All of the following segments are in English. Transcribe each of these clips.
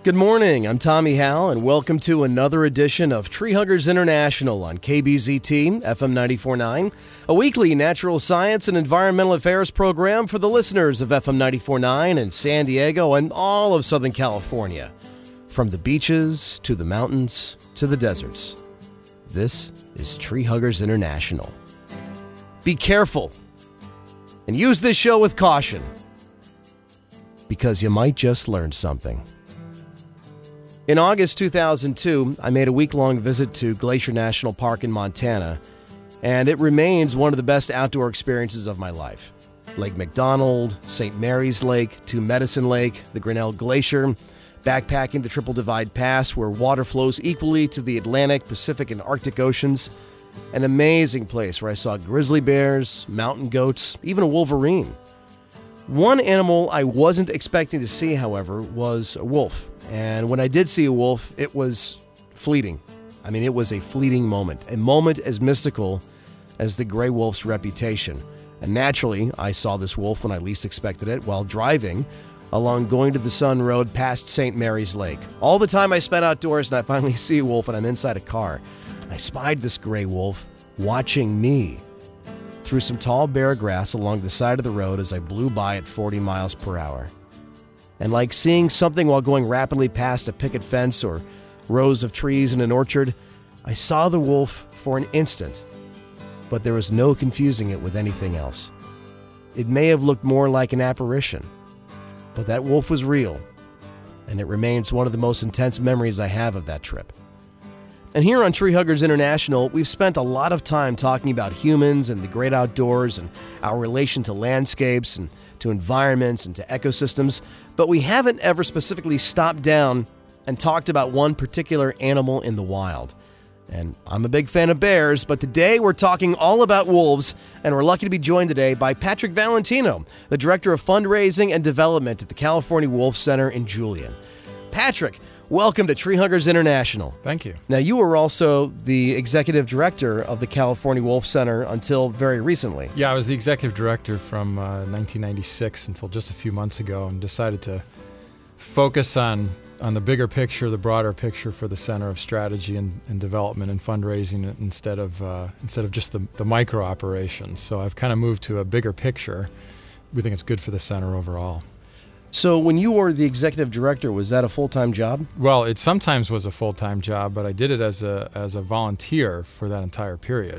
Good morning, I'm Tommy Howell, and welcome to another edition of Tree Huggers International on KBZT, FM 94.9, a weekly natural science and environmental affairs program for the listeners of FM 94.9 in San Diego and all of Southern California. From the beaches, to the mountains, to the deserts. This is Tree Huggers International. Be careful, and use this show with caution, because you might just learn something. In August 2002, I made a week-long visit to Glacier National Park in Montana, and it remains one of the best outdoor experiences of my life. Lake McDonald, St. Mary's Lake, Two Medicine Lake, the Grinnell Glacier, backpacking the Triple Divide Pass where water flows equally to the Atlantic, Pacific, and Arctic Oceans. An amazing place where I saw grizzly bears, mountain goats, even a wolverine. One animal I wasn't expecting to see, however, was a wolf. And when I did see a wolf, it was fleeting. I mean, it was a fleeting moment. A moment as mystical as the gray wolf's reputation. And naturally, I saw this wolf when I least expected it while driving along Going to the Sun Road past St. Mary's Lake. All the time I spent outdoors and I finally see a wolf and I'm inside a car. I spied this gray wolf watching me through some tall bare grass along the side of the road as I blew by at 40 miles per hour. And like seeing something while going rapidly past a picket fence or rows of trees in an orchard, I saw the wolf for an instant, but there was no confusing it with anything else. It may have looked more like an apparition, but that wolf was real, and it remains one of the most intense memories I have of that trip. And here on Tree Huggers International, we've spent a lot of time talking about humans and the great outdoors and our relation to landscapes and to environments and to ecosystems, but we haven't ever specifically stopped down and talked about one particular animal in the wild. And I'm a big fan of bears, but today we're talking all about wolves, and we're lucky to be joined today by Patrick Valentino, the Director of Fundraising and Development at the California Wolf Center in Julian. Patrick, welcome to Tree Huggers International. Thank you. Now, you were also the Executive Director of the California Wolf Center until very recently. Yeah, I was the Executive Director from 1996 until just a few months ago, and decided to focus on the bigger picture, the broader picture for the Center of Strategy and Development and Fundraising instead of just the micro operations. So I've kind of moved to a bigger picture. We think it's good for the center overall. So when you were the executive director, was that a full-time job? Well, it sometimes was a full-time job, but I did it as a volunteer for that entire period.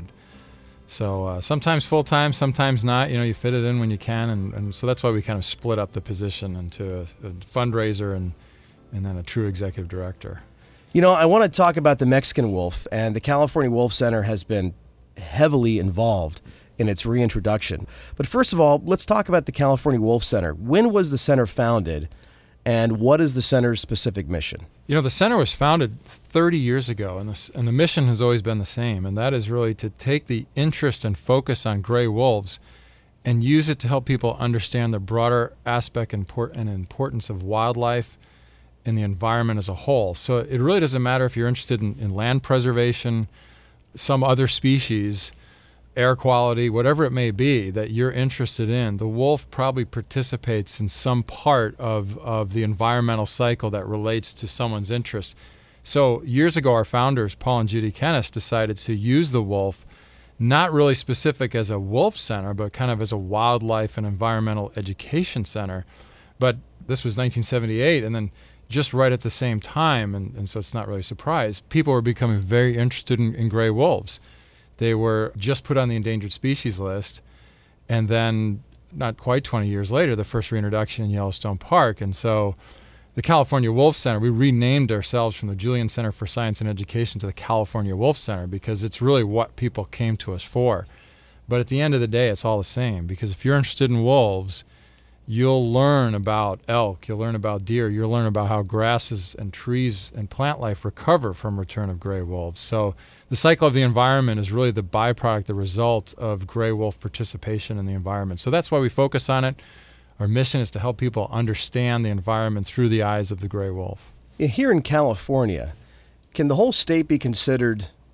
So sometimes full-time, sometimes not. You know, you fit it in when you can, and so that's why we kind of split up the position into a fundraiser and then a true executive director. You know, I want to talk about the Mexican wolf, and the California Wolf Center has been heavily involved in its reintroduction. But first of all, let's talk about the California Wolf Center. When was the center founded, and what is the center's specific mission? You know, the center was founded 30 years ago, and the mission has always been the same, and that is really to take the interest and focus on gray wolves and use it to help people understand the broader aspect and importance of wildlife and the environment as a whole. So it really doesn't matter if you're interested in land preservation, some other species, air quality, whatever it may be that you're interested in. The wolf probably participates in some part of the environmental cycle that relates to someone's interest. So years ago, our founders, Paul and Judy Kennis, decided to use the wolf, not really specific as a wolf center, but kind of as a wildlife and environmental education center. But this was 1978, and then just right at the same time, and so it's not really a surprise, people were becoming very interested in gray wolves. They were just put on the endangered species list, and then not quite 20 years later, the first reintroduction in Yellowstone Park. And so the California Wolf Center, we renamed ourselves from the Julian Center for Science and Education to the California Wolf Center because it's really what people came to us for. But at the end of the day, it's all the same, because if you're interested in wolves, you'll learn about elk, you'll learn about deer, you'll learn about how grasses and trees and plant life recover from return of gray wolves. So the cycle of the environment is really the byproduct, the result of gray wolf participation in the environment. So that's why we focus on it. Our mission is to help people understand the environment through the eyes of the gray wolf. Here in California, can the whole state be considered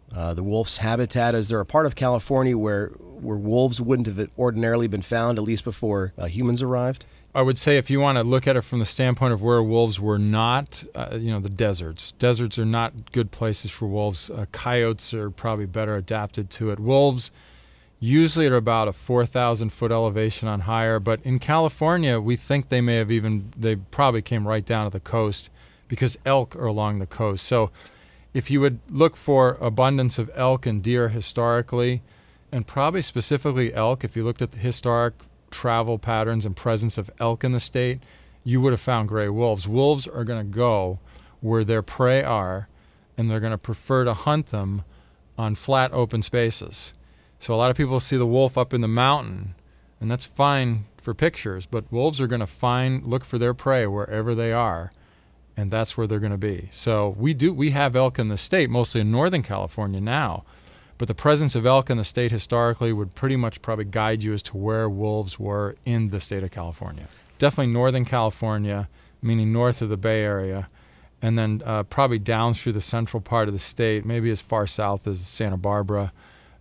the wolf's habitat? Is there a part of California where wolves wouldn't have ordinarily been found, at least before humans arrived? I would say if you want to look at it from the standpoint of where wolves were not, the deserts. Deserts are not good places for wolves. Coyotes are probably better adapted to it. Wolves usually are about a 4,000-foot elevation on higher, but in California, we think they probably came right down to the coast because elk are along the coast. So if you would look for abundance of elk and deer historically, and probably specifically elk, if you looked at the historic travel patterns and presence of elk in the state, you would have found gray wolves. Wolves are going to go where their prey are, and they're going to prefer to hunt them on flat open spaces. So a lot of people see the wolf up in the mountain, and that's fine for pictures, but wolves are going to look for their prey wherever they are, and that's where they're going to be. So we have elk in the state, mostly in Northern California now, but the presence of elk in the state historically would pretty much probably guide you as to where wolves were in the state of California. Definitely Northern California, meaning north of the Bay Area, and then probably down through the central part of the state, maybe as far south as Santa Barbara.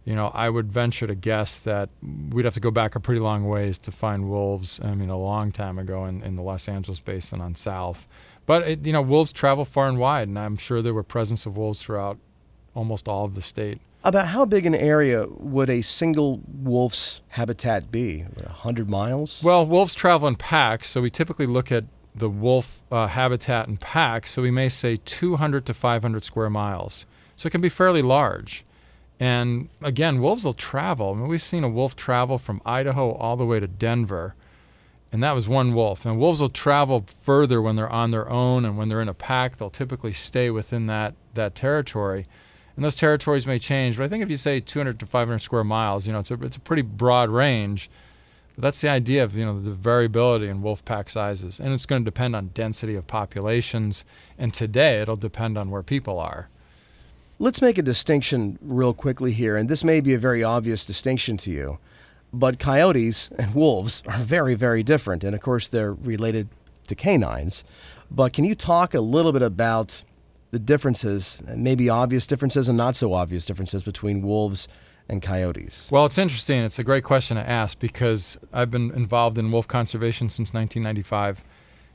I would venture to guess that we'd have to go back a pretty long ways to find wolves. A long time ago in the Los Angeles basin on south. But, wolves travel far and wide, and I'm sure there were presence of wolves throughout almost all of the state. About how big an area would a single wolf's habitat be? 100 miles? Well, wolves travel in packs, so we typically look at the wolf habitat in packs, so we may say 200 to 500 square miles. So it can be fairly large. And again, wolves will travel. We've seen a wolf travel from Idaho all the way to Denver, and that was one wolf. And wolves will travel further when they're on their own, and when they're in a pack, they'll typically stay within that territory. And those territories may change, but I think if you say 200 to 500 square miles, it's a pretty broad range. But that's the idea of, the variability in wolf pack sizes. And it's going to depend on density of populations. And today, it'll depend on where people are. Let's make a distinction real quickly here, and this may be a very obvious distinction to you, but coyotes and wolves are very, very different. And, of course, they're related to canines. But can you talk a little bit about the differences, maybe obvious differences and not so obvious differences between wolves and coyotes? Well, it's interesting. It's a great question to ask because I've been involved in wolf conservation since 1995,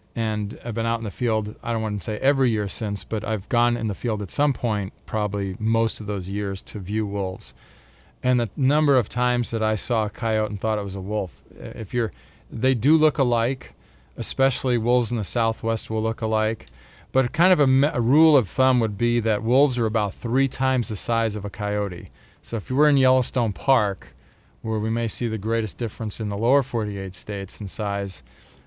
and I've been out in the field, I don't want to say every year since, but I've gone in the field at some point, probably most of those years, to view wolves. And the number of times that I saw a coyote and thought it was a wolf, they do look alike, especially wolves in the Southwest will look alike. But kind of a rule of thumb would be that wolves are about 3 times the size of a coyote. So if you were in Yellowstone Park, where we may see the greatest difference in the lower 48 states in size,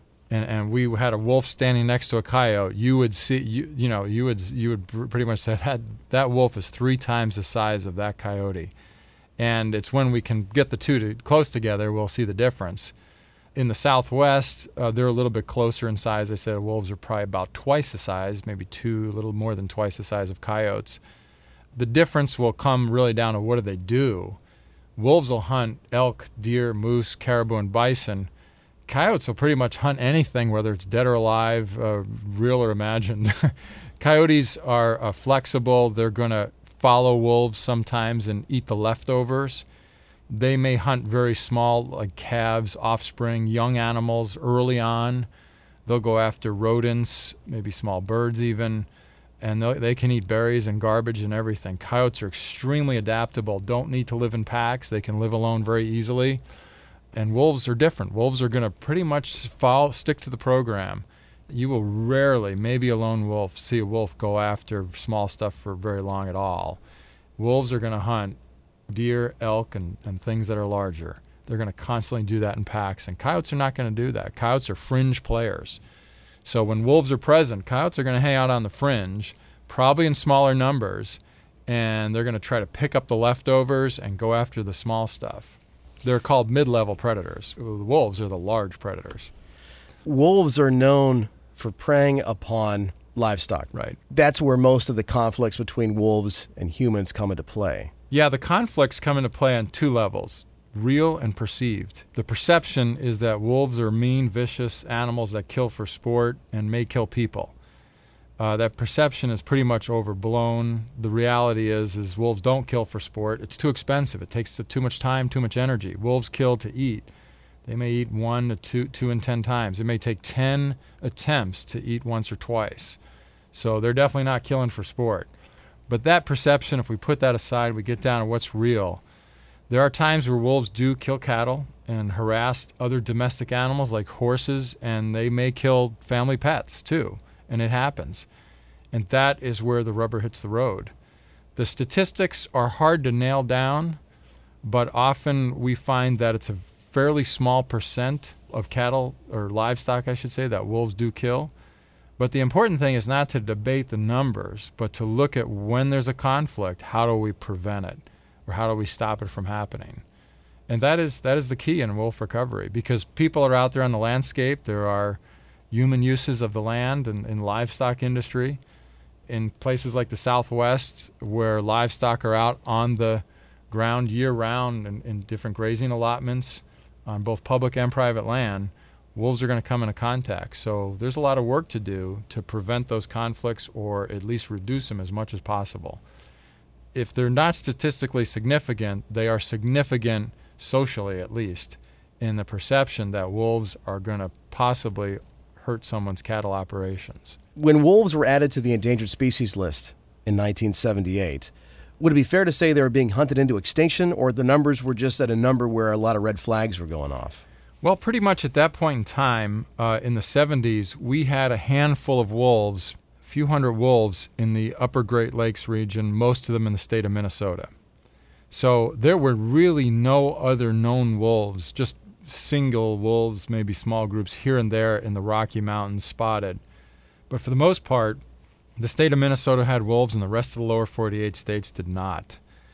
and we had a wolf standing next to a coyote, you would see, you would pretty much say that wolf is 3 times the size of that coyote. And it's when we can get the two close together, we'll see the difference. In the Southwest, they're a little bit closer in size. I said wolves are probably about twice the size, maybe a little more than twice the size of coyotes. The difference will come really down to what do. Wolves will hunt elk, deer, moose, caribou, and bison. Coyotes will pretty much hunt anything, whether it's dead or alive, real or imagined. Coyotes are flexible. They're going to follow wolves sometimes and eat the leftovers. They may hunt very small, like calves, offspring, young animals early on. They'll go after rodents, maybe small birds even, and they can eat berries and garbage and everything. Coyotes are extremely adaptable, don't need to live in packs. They can live alone very easily. And wolves are different. Wolves are going to pretty much stick to the program. You will rarely, maybe a lone wolf, see a wolf go after small stuff for very long at all. Wolves are going to hunt deer, elk, and things that are larger. They're going to constantly do that in packs, and coyotes are not going to do that. Coyotes are fringe players. So when wolves are present, coyotes are going to hang out on the fringe, probably in smaller numbers, and they're going to try to pick up the leftovers and go after the small stuff. They're called mid-level predators. The wolves are the large predators. Wolves are known for preying upon livestock. Right. That's where most of the conflicts between wolves and humans come into play. Yeah, the conflicts come into play on 2 levels, real and perceived. The perception is that wolves are mean, vicious animals that kill for sport and may kill people. That perception is pretty much overblown. The reality is wolves don't kill for sport. It's too expensive. It takes too much time, too much energy. Wolves kill to eat. They may eat 1 to 2 and 10 times. It may take 10 attempts to eat once or twice. So they're definitely not killing for sport. But that perception, if we put that aside, we get down to what's real. There are times where wolves do kill cattle and harass other domestic animals like horses, and they may kill family pets too. And it happens. And that is where the rubber hits the road. The statistics are hard to nail down, but often we find that it's a fairly small percent of cattle, or livestock, I should say, that wolves do kill. But the important thing is not to debate the numbers, but to look at when there's a conflict, how do we prevent it, or how do we stop it from happening? And that is the key in wolf recovery, because people are out there on the landscape. There are human uses of the land and in livestock industry. In places like the Southwest, where livestock are out on the ground year-round in different grazing allotments on both public and private land, wolves are going to come into contact. So there's a lot of work to do to prevent those conflicts, or at least reduce them as much as possible. If they're not statistically significant, they are significant socially, at least, in the perception that wolves are going to possibly hurt someone's cattle operations. When wolves were added to the endangered species list in 1978, would it be fair to say they were being hunted into extinction, or the numbers were just at a number where a lot of red flags were going off? Well, pretty much at that point in time, in the 70s, we had a handful of wolves, a few hundred wolves in the upper Great Lakes region, most of them in the state of Minnesota. So there were really no other known wolves, just single wolves, maybe small groups here and there in the Rocky Mountains spotted. But for the most part, the state of Minnesota had wolves and the rest of the lower 48 states did not.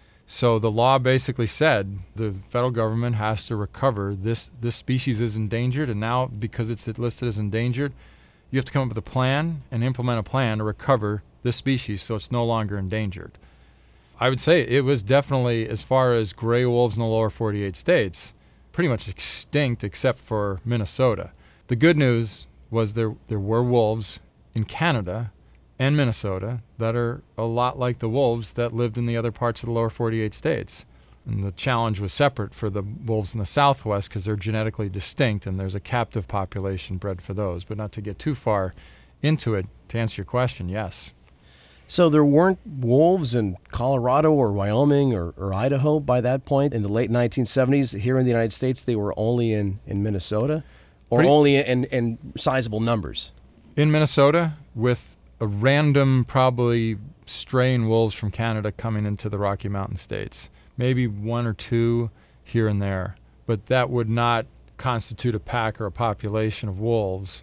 So the law basically said the federal government has to recover this species is endangered, and now because it's listed as endangered, you have to come up with a plan and implement a plan to recover this species so it's no longer endangered. I would say it was definitely, as far as gray wolves in the lower 48 states, pretty much extinct except for Minnesota. The good news was there were wolves in Canada and Minnesota that are a lot like the wolves that lived in the other parts of the lower 48 states. And the challenge was separate for the wolves in the Southwest because they're genetically distinct and there's a captive population bred for those. But not to get too far into it, to answer your question, yes. So there weren't wolves in Colorado or Wyoming or Idaho by that point in the late 1970s. Here in the United States, they were only in Minnesota, or only in sizable numbers? In Minnesota, with a random, probably straying wolves from Canada coming into the Rocky Mountain states. Maybe 1 or 2 here and there. But that would not constitute a pack or a population of wolves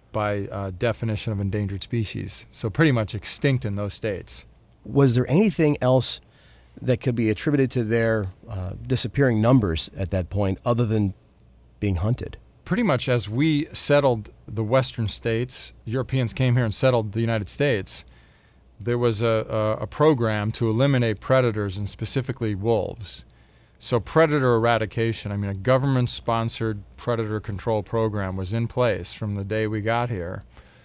by definition of endangered species. So pretty much extinct in those states. Was there anything else that could be attributed to their disappearing numbers at that point other than being hunted? Pretty much as we settled the western states, Europeans came here and settled the United States, there was a program to eliminate predators, and specifically wolves. So predator eradication, a government-sponsored predator control program was in place from the day we got here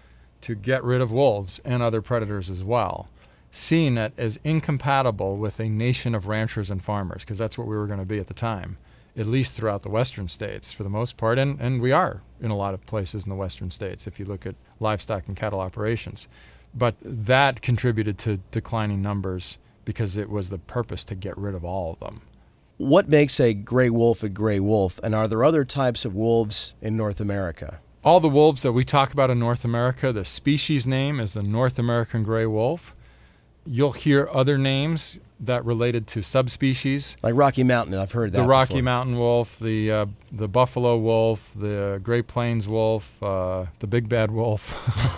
to get rid of wolves and other predators as well, seeing it as incompatible with a nation of ranchers and farmers, because that's what we were going to be at the time, at least throughout the western states for the most part, and we are in a lot of places in the western states if you look at livestock and cattle operations. But that contributed to declining numbers because it was the purpose to get rid of all of them. What makes a gray wolf, and are there other types of wolves in North America? All the wolves that we talk about in North America, the species name is the North American gray wolf. You'll hear other names that related to subspecies. Like Rocky Mountain, I've heard that The Rocky before. Mountain wolf, the buffalo wolf, the Great Plains wolf, the big bad wolf,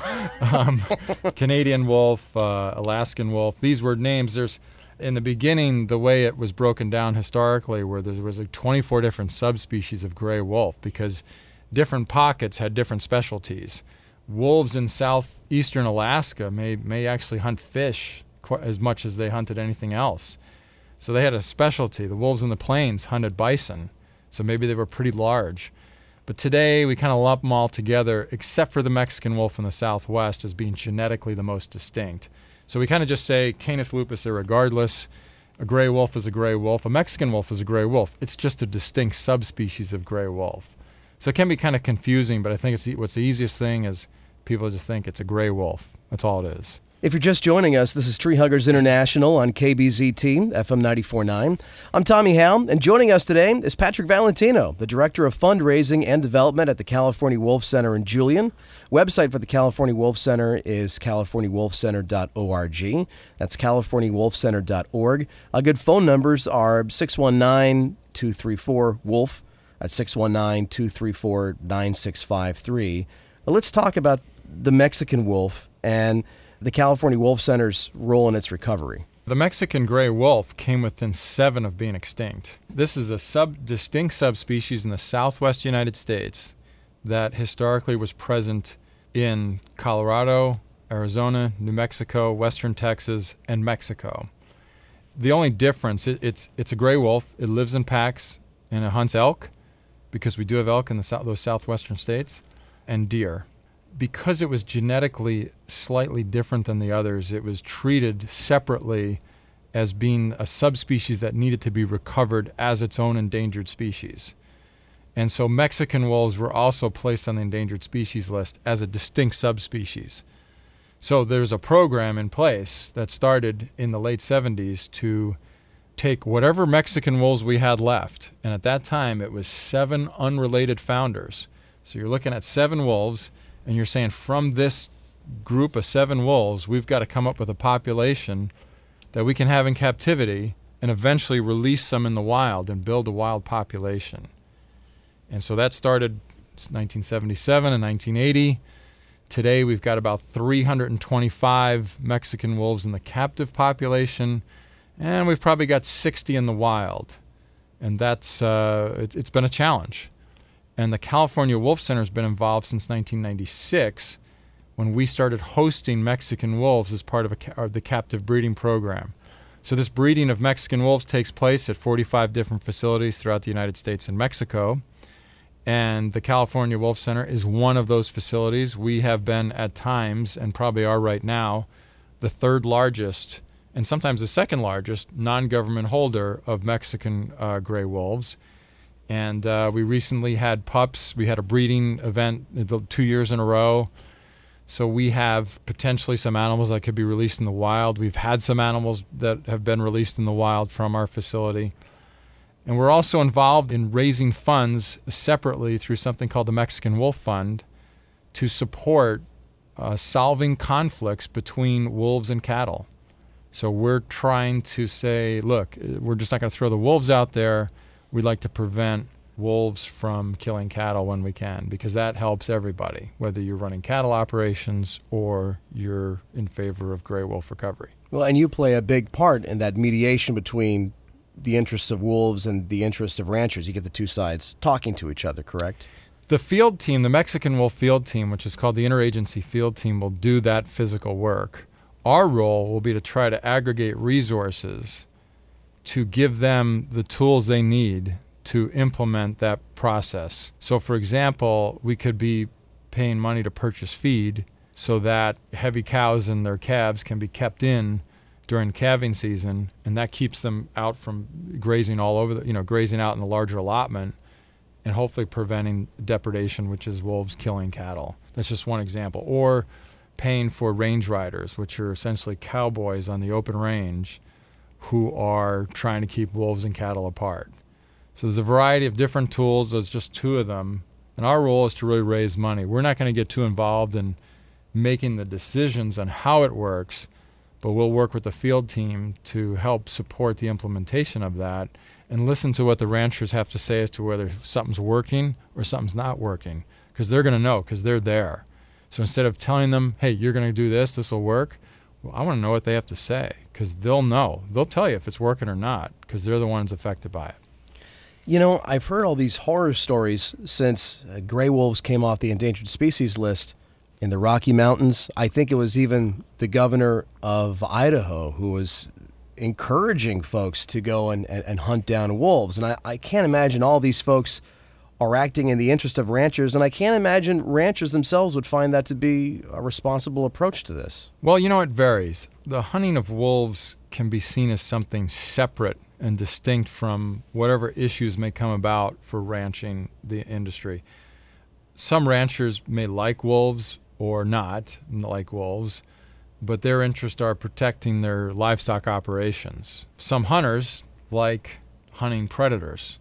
Canadian wolf, Alaskan wolf. These were names. There's, in the beginning, the way it was broken down historically, where there was like 24 different subspecies of gray wolf because different pockets had different specialties. Wolves in southeastern Alaska may actually hunt fish as much as they hunted anything else. So they had a specialty. The wolves in the plains hunted bison, so maybe they were pretty large. But today we kind of lump them all together, except for the Mexican wolf in the Southwest as being genetically the most distinct. So we kind of just say Canis lupus irregardless. A gray wolf is a gray wolf. A Mexican wolf is a gray wolf. It's just a distinct subspecies of gray wolf. So it can be kind of confusing, but I think what's the easiest thing is people just think it's a gray wolf. That's all it is. If you're just joining us, this is Tree Huggers International on KBZT, FM 94.9. I'm Tommy Howe, and joining us today is Patrick Valentino, the Director of Fundraising and Development at the California Wolf Center in Julian. Website for the California Wolf Center is californiawolfcenter.org. That's californiawolfcenter.org. Good phone numbers are 619-234-WOLF. That's 619-234-9653. Let's talk about the Mexican wolf and the California Wolf Center's role in its recovery. The Mexican gray wolf came within 7 of being extinct. This is a distinct subspecies in the southwest United States that historically was present in Colorado, Arizona, New Mexico, western Texas, and Mexico. The only difference, it's a gray wolf. It lives in packs and it hunts elk, because we do have elk in those southwestern states, and deer. Because it was genetically slightly different than the others, it was treated separately as being a subspecies that needed to be recovered as its own endangered species. And so Mexican wolves were also placed on the endangered species list as a distinct subspecies. So there's a program in place that started in the late 70s to take whatever Mexican wolves we had left, and at that time it was 7 unrelated founders. So you're looking at 7 wolves, and you're saying from this group of 7 wolves, we've got to come up with a population that we can have in captivity and eventually release them in the wild and build a wild population. And so that started 1977 and 1980. Today we've got about 325 Mexican wolves in the captive population, and we've probably got 60 in the wild. And that's it's been a challenge. And the California Wolf Center has been involved since 1996 when we started hosting Mexican wolves as part of the captive breeding program. So this breeding of Mexican wolves takes place at 45 different facilities throughout the United States and Mexico. And the California Wolf Center is one of those facilities. We have been at times, and probably are right now, the 3rd largest, and sometimes the 2nd largest, non-government holder of Mexican gray wolves. And we recently had pups. We had a breeding event 2 years in a row. So we have potentially some animals that could be released in the wild. We've had some animals that have been released in the wild from our facility. And we're also involved in raising funds separately through something called the Mexican Wolf Fund to support solving conflicts between wolves and cattle. So we're trying to say, look, we're just not going to throw the wolves out there. We'd like to prevent wolves from killing cattle when we can, because that helps everybody, whether you're running cattle operations or you're in favor of gray wolf recovery. Well, and you play a big part in that mediation between the interests of wolves and the interests of ranchers. You get the two sides talking to each other, correct? The field team, the Mexican wolf field team, which is called the Interagency Field Team, will do that physical work. Our role will be to try to aggregate resources to give them the tools they need to implement that process. So, for example, we could be paying money to purchase feed so that heavy cows and their calves can be kept in during calving season, and that keeps them out from grazing all over grazing out in the larger allotment, and hopefully preventing depredation, which is wolves killing cattle. That's just one example. Or paying for range riders, which are essentially cowboys on the open range who are trying to keep wolves and cattle apart. So there's a variety of different tools. There's just 2 of them. And our role is to really raise money. We're not going to get too involved in making the decisions on how it works, but we'll work with the field team to help support the implementation of that and listen to what the ranchers have to say as to whether something's working or something's not working, because they're going to know, because they're there. So instead of telling them, hey, you're going to do this will work, well, I want to know what they have to say, because they'll know. They'll tell you if it's working or not, because they're the ones affected by it. You know, I've heard all these horror stories since gray wolves came off the endangered species list in the Rocky Mountains. I think it was even the governor of Idaho who was encouraging folks to go and hunt down wolves. And I can't imagine all these folks are acting in the interest of ranchers, and I can't imagine ranchers themselves would find that to be a responsible approach to this. Well, it varies. The hunting of wolves can be seen as something separate and distinct from whatever issues may come about for ranching the industry. Some ranchers may like wolves or not like wolves, but their interests are protecting their livestock operations. Some hunters like hunting predators,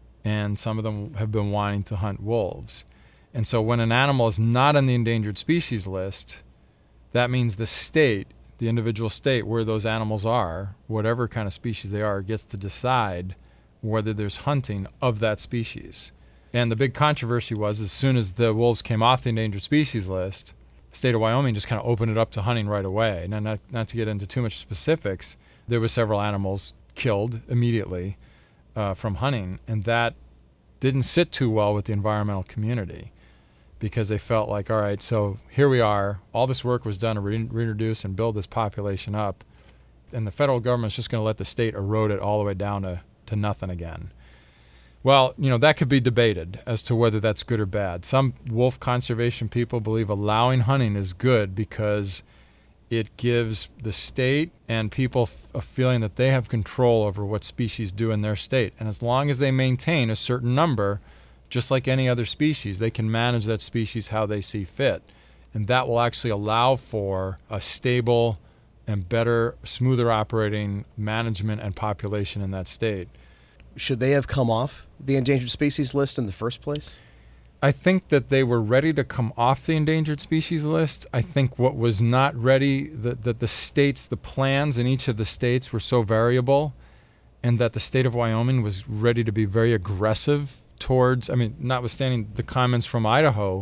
and some of them have been wanting to hunt wolves. And so when an animal is not on the endangered species list, that means the state, the individual state where those animals are, whatever kind of species they are, gets to decide whether there's hunting of that species. And the big controversy was, as soon as the wolves came off the endangered species list, the state of Wyoming just kind of opened it up to hunting right away. Now, not to get into too much specifics, there were several animals killed immediately from hunting, and that didn't sit too well with the environmental community, because they felt like, all right, so here we are, all this work was done to reintroduce and build this population up, and the federal government's just going to let the state erode it all the way down to nothing again. Well, that could be debated as to whether that's good or bad. Some wolf conservation people believe allowing hunting is good because it gives the state and people a feeling that they have control over what species do in their state. And as long as they maintain a certain number, just like any other species, they can manage that species how they see fit. And that will actually allow for a stable and better, smoother operating management and population in that state. Should they have come off the endangered species list in the first place? I think that they were ready to come off the endangered species list. I think what was not ready, that the states, the plans in each of the states were so variable, and that the state of Wyoming was ready to be very aggressive towards, notwithstanding the comments from Idaho,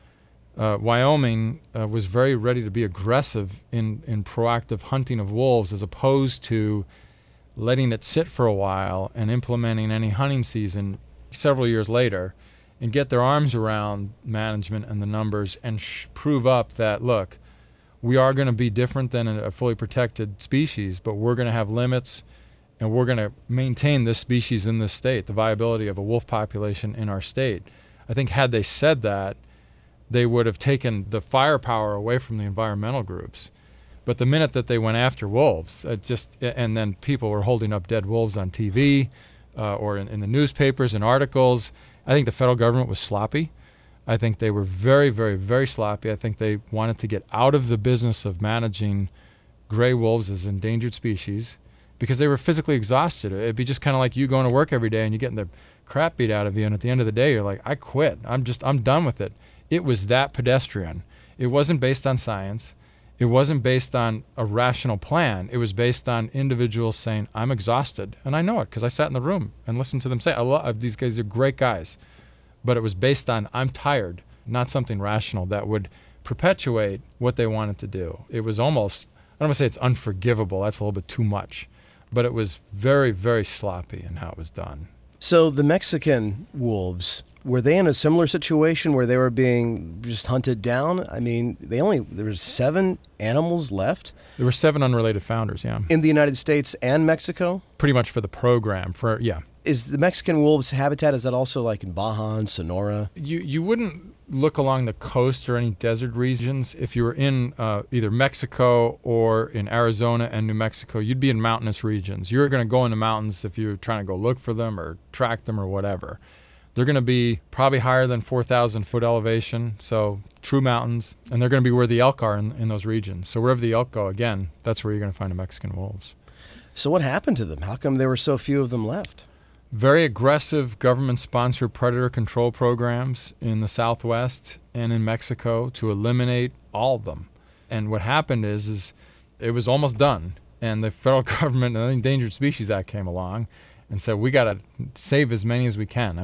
Wyoming was very ready to be aggressive in proactive hunting of wolves, as opposed to letting it sit for a while and implementing any hunting season several years later, and get their arms around management and the numbers and prove up that, look, we are going to be different than a fully protected species, but we're going to have limits, and we're going to maintain this species in this state, the viability of a wolf population in our state. I think had they said that, they would have taken the firepower away from the environmental groups. But the minute that they went after wolves, and then people were holding up dead wolves on TV or in the newspapers and articles, I think the federal government was sloppy. I think they were very, very, very sloppy. I think they wanted to get out of the business of managing gray wolves as endangered species because they were physically exhausted. It'd be just kind of like you going to work every day and you're getting the crap beat out of you, and at the end of the day, you're like, I quit. I'm done with it. It was that pedestrian. It wasn't based on science. It wasn't based on a rational plan. It was based on individuals saying, I'm exhausted. And I know it because I sat in the room and listened to them say, these guys are great guys. But it was based on, I'm tired, not something rational that would perpetuate what they wanted to do. It was almost, I don't want to say it's unforgivable. That's a little bit too much. But it was very, very sloppy in how it was done. So the Mexican wolves, were they in a similar situation where they were being just hunted down? There were 7 animals left? There were 7 unrelated founders, yeah. In the United States and Mexico? Pretty much for the program, yeah. Is the Mexican wolves' habitat, is that also like in Baja and Sonora? You wouldn't look along the coast or any desert regions. If you were in either Mexico or in Arizona and New Mexico, you'd be in mountainous regions. You're going to go in the mountains if you're trying to go look for them or track them or whatever. They're going to be probably higher than 4,000 foot elevation, so true mountains, and they're going to be where the elk are in those regions. So wherever the elk go, again, that's where you're going to find the Mexican wolves. So what happened to them? How come there were so few of them left? Very aggressive government-sponsored predator control programs in the Southwest and in Mexico to eliminate all of them. And what happened is it was almost done, and the federal government and the Endangered Species Act came along and said, we got to save as many as we can.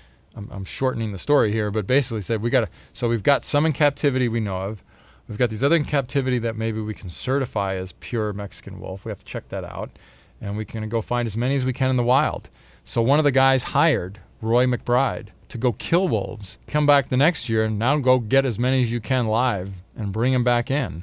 I'm shortening the story here, but basically said so we've got some in captivity we know of. We've got these other in captivity that maybe we can certify as pure Mexican wolf. We have to check that out. And we can go find as many as we can in the wild. So one of the guys hired Roy McBride to go kill wolves, come back the next year, and now go get as many as you can live and bring them back in.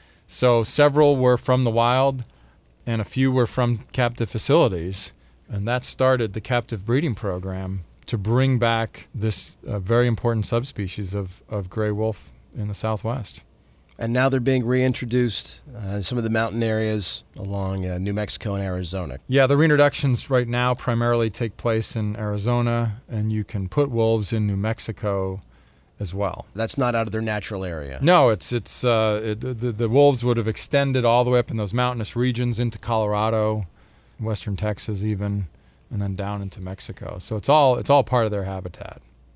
So several were from the wild and a few were from captive facilities. And that started the captive breeding program to bring back this very important subspecies of gray wolf in the Southwest. And now they're being reintroduced in some of the mountain areas along New Mexico and Arizona. Yeah, the reintroductions right now primarily take place in Arizona, and you can put wolves in New Mexico as well. That's not out of their natural area. No, the wolves would have extended all the way up in those mountainous regions into Colorado, western Texas even, and then down into Mexico. So it's all part of their habitat.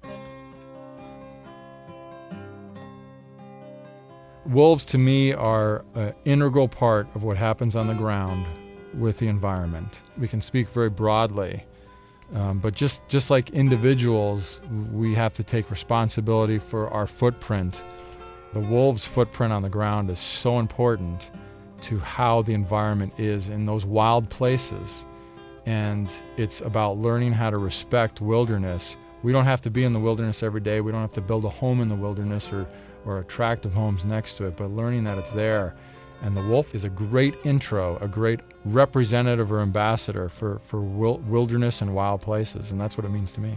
Wolves, to me, are an integral part of what happens on the ground with the environment. We can speak very broadly, but just like individuals, we have to take responsibility for our footprint. The wolf's footprint on the ground is so important to how the environment is in those wild places, and it's about learning how to respect wilderness. We don't have to be in the wilderness every day. We don't have to build a home in the wilderness or attractive homes next to it, but learning that it's there. And the wolf is a great intro, a great representative or ambassador for wilderness and wild places, and that's what it means to me.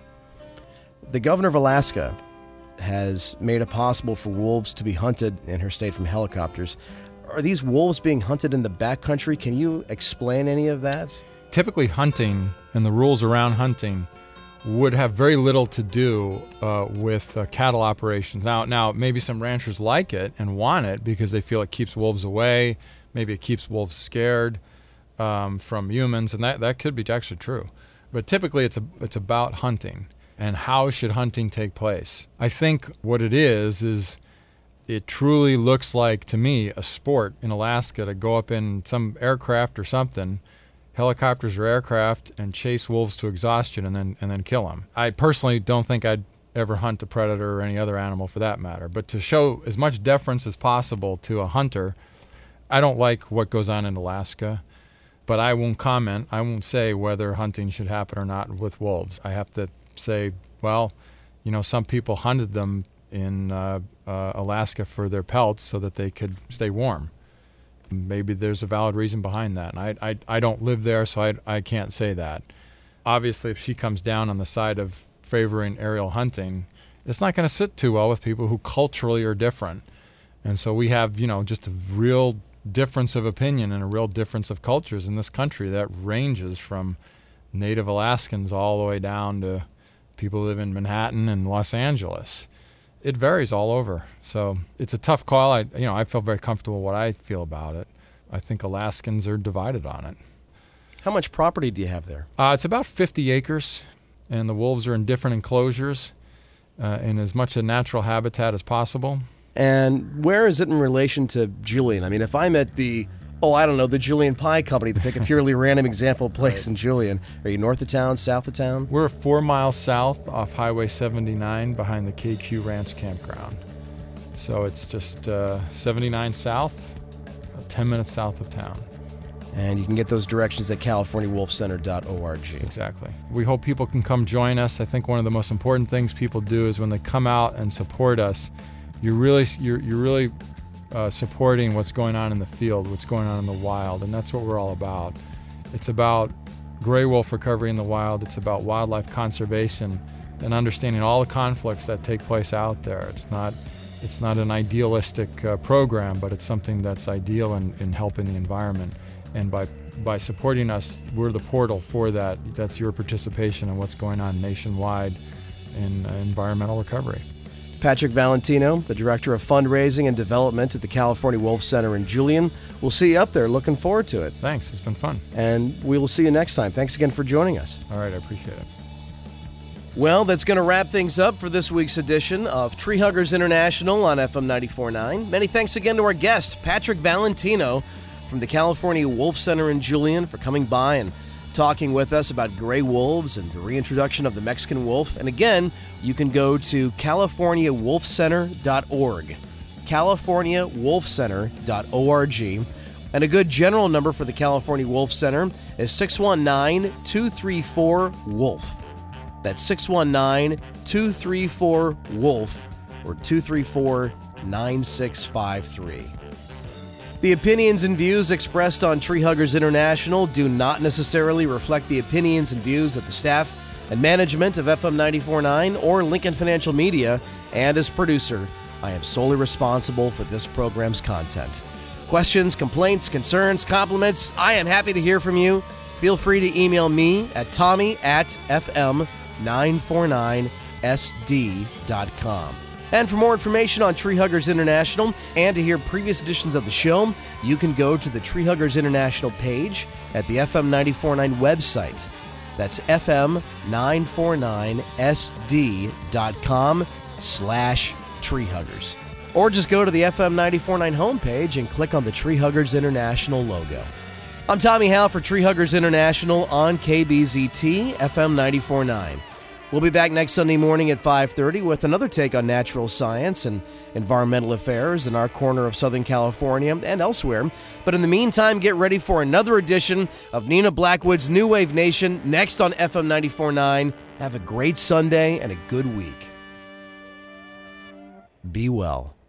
The governor of Alaska has made it possible for wolves to be hunted in her state from helicopters. Are these wolves being hunted in the backcountry? Can you explain any of that? Typically, hunting and the rules around hunting would have very little to do with cattle operations. Now, maybe some ranchers like it and want it because they feel it keeps wolves away. Maybe it keeps wolves scared from humans, and that could be actually true. But typically, it's about hunting and how should hunting take place. I think what it is it truly looks like, to me, a sport in Alaska to go up in some aircraft or something, helicopters or aircraft, and chase wolves to exhaustion and then kill them. I personally don't think I'd ever hunt a predator or any other animal for that matter. But to show as much deference as possible to a hunter, I don't like what goes on in Alaska, but I won't comment. I won't say whether hunting should happen or not with wolves. I have to say, well, some people hunted them in Alaska for their pelts so that they could stay warm. Maybe there's a valid reason behind that. And I don't live there, so I can't say that. Obviously, if she comes down on the side of favoring aerial hunting, it's not going to sit too well with people who culturally are different. And so we have, just a real difference of opinion and a real difference of cultures in this country that ranges from native Alaskans all the way down to people who live in Manhattan and Los Angeles. It varies all over. So it's a tough call. I feel very comfortable what I feel about it. I think Alaskans are divided on it. How much property do you have there? It's about 50 acres, and the wolves are in different enclosures in as much a natural habitat as possible. And where is it in relation to Julian? I mean, if I'm at the Julian Pie Company, to pick a purely random example place in Julian, are you north of town, south of town? We're 4 miles south off Highway 79 behind the KQ Ranch Campground. So it's just 79 south, 10 minutes south of town. And you can get those directions at californiawolfcenter.org. Exactly. We hope people can come join us. I think one of the most important things people do is when they come out and support us, you're really supporting what's going on in the field, what's going on in the wild, and that's what we're all about. It's about gray wolf recovery in the wild. It's about wildlife conservation and understanding all the conflicts that take place out there. It's not an idealistic program, but it's something that's ideal in helping the environment. And by supporting us, we're the portal for that. That's your participation in what's going on nationwide in environmental recovery. Patrick Valentino, the Director of Fundraising and Development at the California Wolf Center in Julian. We'll see you up there. Looking forward to it. Thanks. It's been fun. And we will see you next time. Thanks again for joining us. All right. I appreciate it. Well, that's going to wrap things up for this week's edition of Tree Huggers International on FM 94.9. Many thanks again to our guest, Patrick Valentino from the California Wolf Center in Julian, for coming by and talking with us about gray wolves and the reintroduction of the Mexican wolf. And again, you can go to californiawolfcenter.org, californiawolfcenter.org. And a good general number for the California Wolf Center is 619-234-WOLF. That's 619-234-WOLF or 234-9653. The opinions and views expressed on Tree Huggers International do not necessarily reflect the opinions and views of the staff and management of FM 94.9 or Lincoln Financial Media, and as producer, I am solely responsible for this program's content. Questions, complaints, concerns, compliments, I am happy to hear from you. Feel free to email me at tommy@fm949sd.com. And for more information on Tree Huggers International and to hear previous editions of the show, you can go to the Tree Huggers International page at the FM 94.9 website. That's fm949sd.com/treehuggers. Or just go to the FM 94.9 homepage and click on the Tree Huggers International logo. I'm Tommy Howell for Tree Huggers International on KBZT FM 94.9. We'll be back next Sunday morning at 5:30 with another take on natural science and environmental affairs in our corner of Southern California and elsewhere. But in the meantime, get ready for another edition of Nina Blackwood's New Wave Nation next on FM 94.9. Have a great Sunday and a good week. Be well.